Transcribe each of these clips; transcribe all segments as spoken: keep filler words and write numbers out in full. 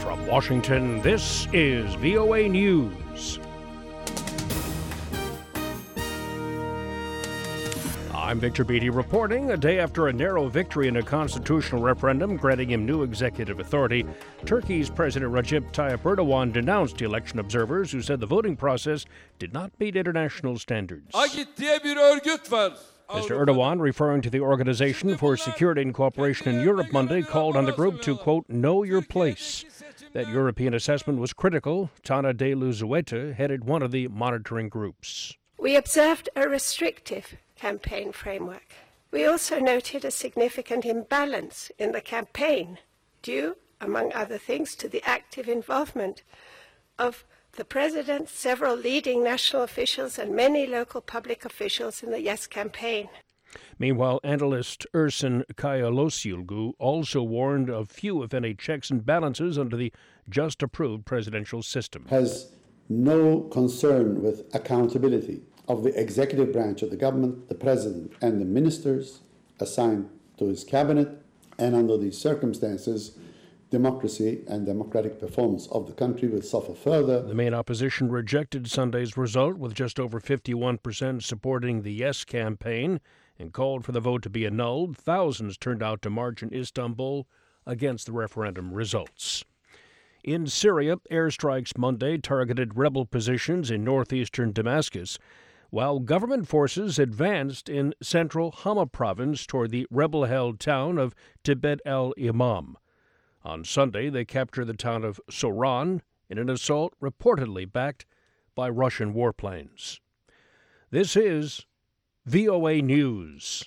From Washington, this is V O A News. I'm Victor Beatty reporting. A day after a narrow victory in a constitutional referendum granting him new executive authority, Turkey's President Recep Tayyip Erdogan denounced election observers who said the voting process did not meet international standards. Agit diye bir örgüt var. Mister Erdogan, referring to the Organization for Security and Cooperation in Europe Monday, called on the group to, quote, know your place. That European assessment was critical. Tana de Luzueta headed one of the monitoring groups. We observed a restrictive campaign framework. We also noted a significant imbalance in the campaign, due, among other things, to the active involvement of the President, several leading national officials, and many local public officials in the Yes campaign. Meanwhile, analyst Ersin Kayalosioglu also warned of few, if any, checks and balances under the just-approved presidential system. Has no concern with accountability of the executive branch of the government, the president, and the ministers assigned to his cabinet, and under these circumstances, democracy and democratic performance of the country will suffer further. The main opposition rejected Sunday's result, with just over fifty-one percent supporting the Yes campaign, and called for the vote to be annulled. Thousands turned out to march in Istanbul against the referendum results. In Syria, airstrikes Monday targeted rebel positions in northeastern Damascus, while government forces advanced in central Hama province toward the rebel-held town of Tibet el-Imam. On Sunday, they captured the town of Soran in an assault reportedly backed by Russian warplanes. This is V O A News.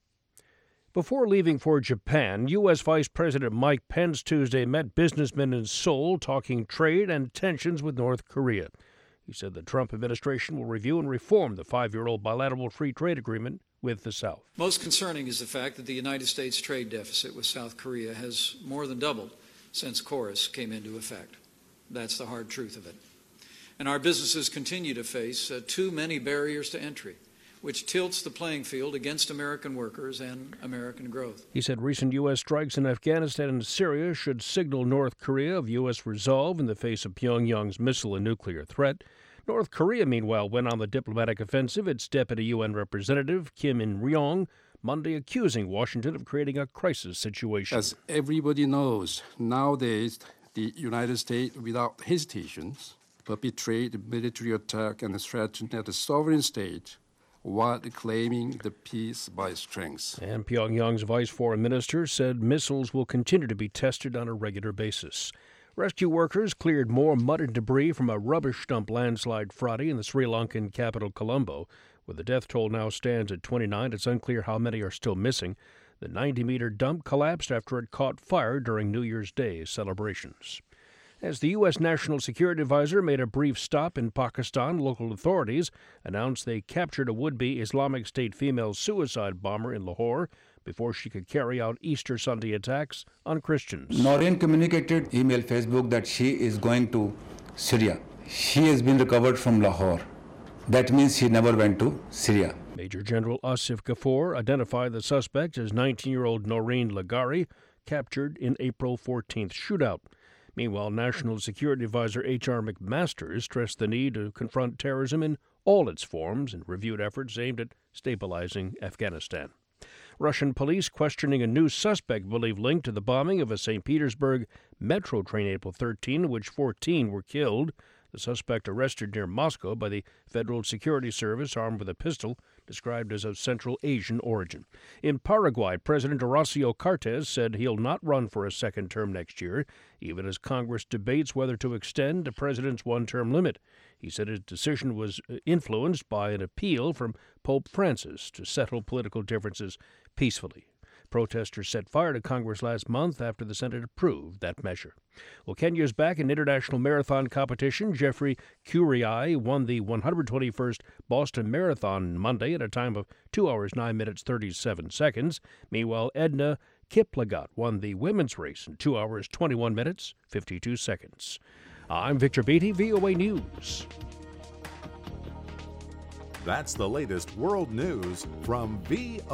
Before leaving for Japan, U S. Vice President Mike Pence Tuesday met businessmen in Seoul talking trade and tensions with North Korea. He said the Trump administration will review and reform the five-year-old bilateral free trade agreement with the South. Most concerning is the fact that the United States trade deficit with South Korea has more than doubled since KORUS came into effect. That's the hard truth of it. And our businesses continue to face uh, too many barriers to entry, which tilts the playing field against American workers and American growth. He said recent U S strikes in Afghanistan and Syria should signal North Korea of U S resolve in the face of Pyongyang's missile and nuclear threat. North Korea, meanwhile, went on the diplomatic offensive. Its deputy U N representative, Kim In-ryong, Monday accusing Washington of creating a crisis situation. As everybody knows, nowadays the United States, without hesitations, perpetrate military attack and threaten at a sovereign state while claiming the peace by strength. And Pyongyang's vice foreign minister said missiles will continue to be tested on a regular basis. Rescue workers cleared more mud and debris from a rubbish dump landslide Friday in the Sri Lankan capital Colombo. Where the death toll now stands at twenty-nine, it's unclear how many are still missing. The ninety-meter dump collapsed after it caught fire during New Year's Day celebrations. As the U S. National Security Advisor made a brief stop in Pakistan, local authorities announced they captured a would-be Islamic State female suicide bomber in Lahore before she could carry out Easter Sunday attacks on Christians. Noreen communicated email Facebook that she is going to Syria. She has been recovered from Lahore. That means she never went to Syria. Major General Asif Ghafoor identified the suspect as nineteen-year-old Noreen Lagari, captured in April fourteenth shootout. Meanwhile, National Security Advisor H R McMaster stressed the need to confront terrorism in all its forms and reviewed efforts aimed at stabilizing Afghanistan. Russian police questioning a new suspect believed linked to the bombing of a Saint Petersburg metro train April thirteenth, in which fourteen were killed. The suspect arrested near Moscow by the Federal Security Service, armed with a pistol, described as of Central Asian origin. In Paraguay, President Horacio Cartes said he'll not run for a second term next year, even as Congress debates whether to extend the president's one-term limit. He said his decision was influenced by an appeal from Pope Francis to settle political differences peacefully. Protesters set fire to Congress last month after the Senate approved that measure. Well, Kenya's back in international marathon competition. Jeffrey Kuriai won the one hundred twenty-first Boston Marathon Monday at a time of two hours, nine minutes, thirty-seven seconds. Meanwhile, Edna Kiplagat won the women's race in two hours, twenty-one minutes, fifty-two seconds. I'm Victor Beatty, V O A News. That's the latest world news from V O A.